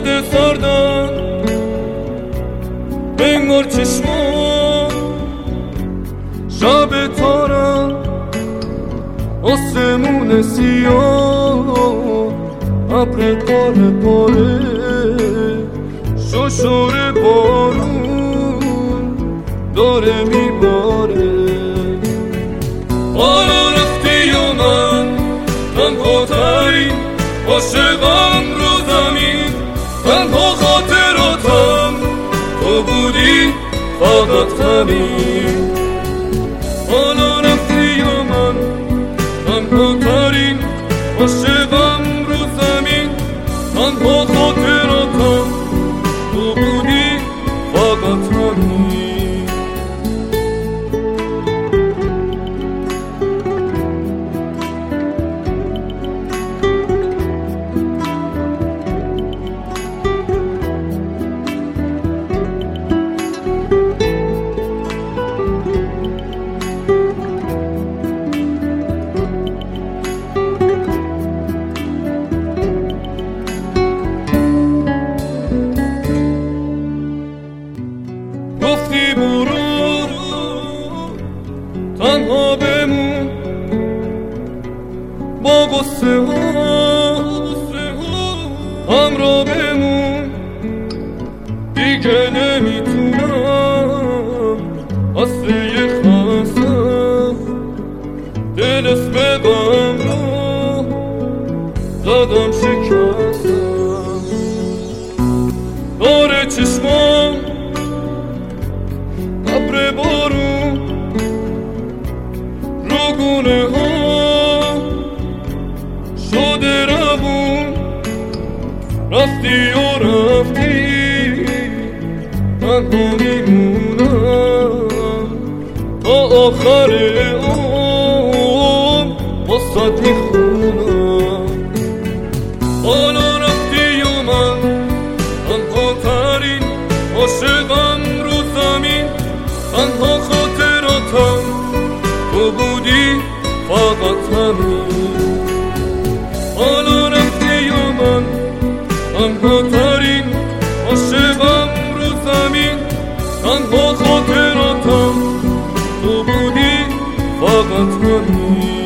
باد سردم انگار چشمام شب تارم آسمون سیاه ابر پاره پاره ششور بارون داره میباره حالا رفتی و من تنهاترین عاشقم رو زمین تنها خاطراتم تو بودی فقط همین حالا رفتی و من تنهاترین عاشقم رو زمین تنها خاطراتم تو بودی فقط همین گفتی برو تنها بمون با غصه ها همراه بمون دیگه نمیتونم اصله خستم دل اسم غم رو زدم شکستم داره چشمام ابر بارون رو گونه ها شده روون رفتی و رفتی تنها میمونم تا آخر عمر واسات میخونم حالا رفتی و من تنها ترین عاشقم رو زمین تنها خاطراتم تو بودی فقط همین حالا رفتی و من تنها ترین عاشقم رو زمین تنها خاطراتم تو بودی فقط همین